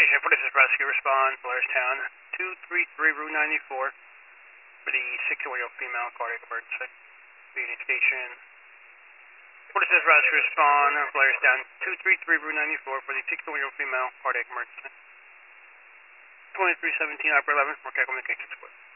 Station, what is this rescue response, Blairstown, 233 Route 94, for the 6-year-old female cardiac emergency. Union Station. What is this rescue response, Blairstown, 233 Route 94, for the 6-year-old female cardiac emergency. 2317 Upper 11, for communication support.